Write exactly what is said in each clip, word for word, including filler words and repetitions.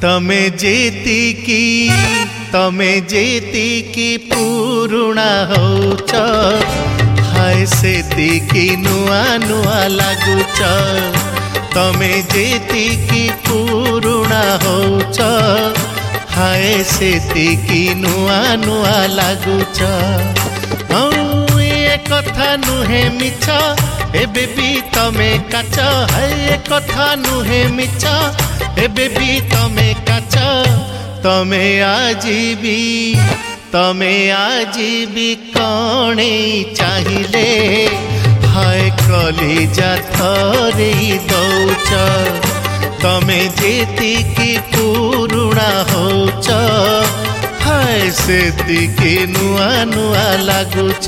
तमे जेतिकी तमे जेतिकी पुरुणा होच हाय सेतिकी नुआ नुआ लागुच तमे जेतिकी पुरुणा होच हाय सेतिकी नुआ नुआ लागुच ए कथा नुहे मिछ एबे भी तमे काच हाय कथा नुहे मिछ एबे भी तमे काच तमे आजीबी तमे आजीबी कणे चाहिए हाय कलिजा थरे दौच तमे जेतिकी पुरुणा होच हाय सेतिकी नुआ नुआ लागुच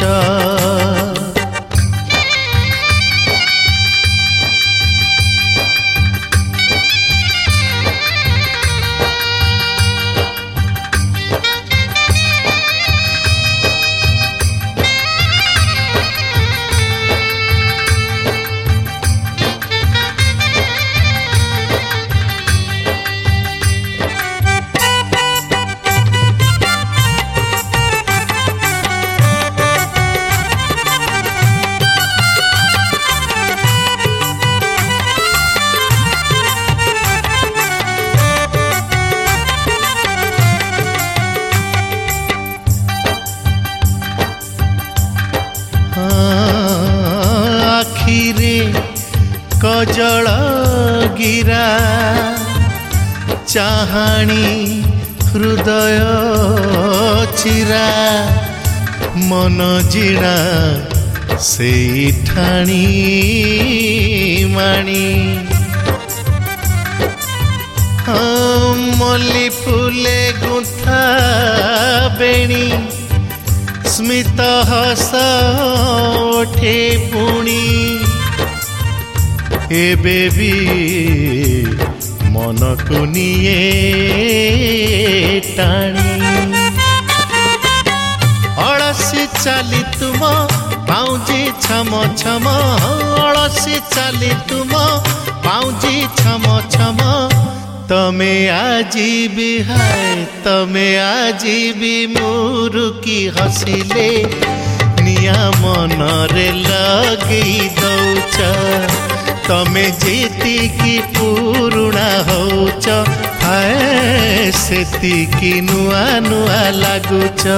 आखिरे कजल गिरा चाहाणी हृदय चिरा मन जिणा से ठाणी माणी हाँ मल्ली फूले गुंथा बेणी स्मित हस उठे पुणी एबे भी मन को निये टाणी अलसी चाली तुम पाउजी छम छम अलसी चाली तुम पाउजी छम छम तमे आजीबी हाय तमे आजीबी मुरुकी हसिले निया मनरे लगेई दौच तमे जेतिकी पुरुणा होच हाय सेतिकी नुआ नुआ लागुच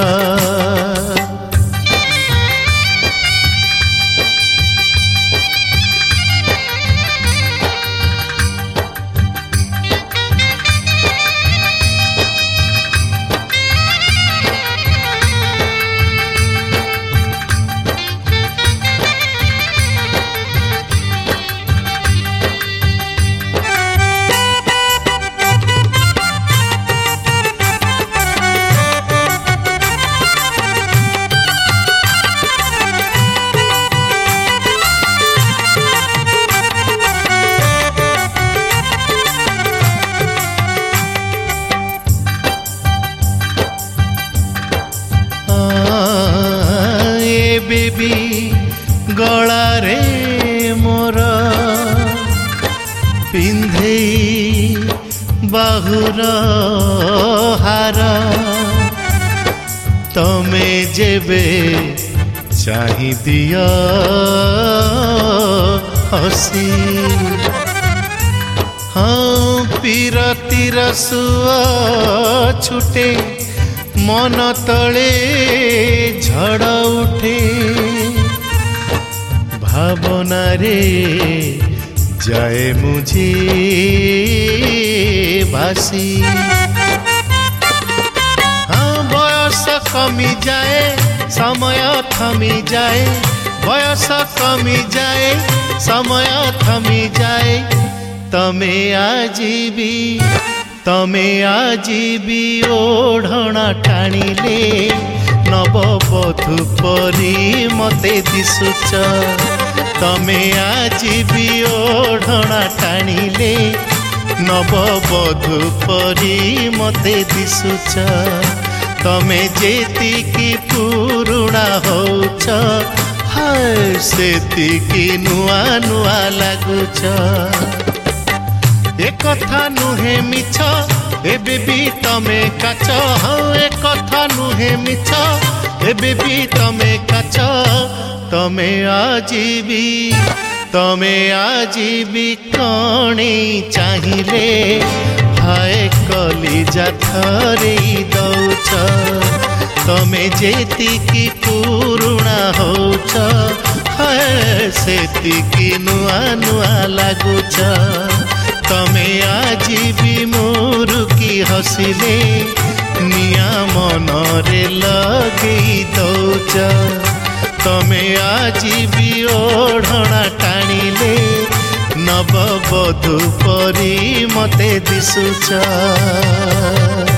बेबी गला रे मोर पिंधे बाहुर हार तमे जेबे चाहि दिया हसी हाँ पीरतीर सुआ छुटे मन तले झड़ उठे भावना रे जाए मुझे भासी हाँ बयस कमी जाए समय थमी जाए बयस कमी जाए समय थमी जाए तमे आजीबी तमे आजीबी ओढ़णा टाणिले नवबधू परी मते दिशुच तमे आजीबी ओढ़णा टाणिले नवबधू परी मते दिशुच तमे जेतिकी पुरुणा होच हाय सेतिकी नुआ नुआ लागुच। ए कथा नुहे मिछ एबे भी तमे काच हाँ ए कथा नुहे मिछ एबे भी तमे काच तमे आजीबी तमे आजीबी कणे चाहिए हाय कलिजा थरे दौछ तमे जेतिकी पुरुणा होछ हाय सेतिकी नुआ नुआ लागुछ तमे आजीबी मुरुकी हसिले निया मनरे लगेई दौछ तमे आजीबी ओढ़णा टाणिले नवबधू परी मते दिसुछ।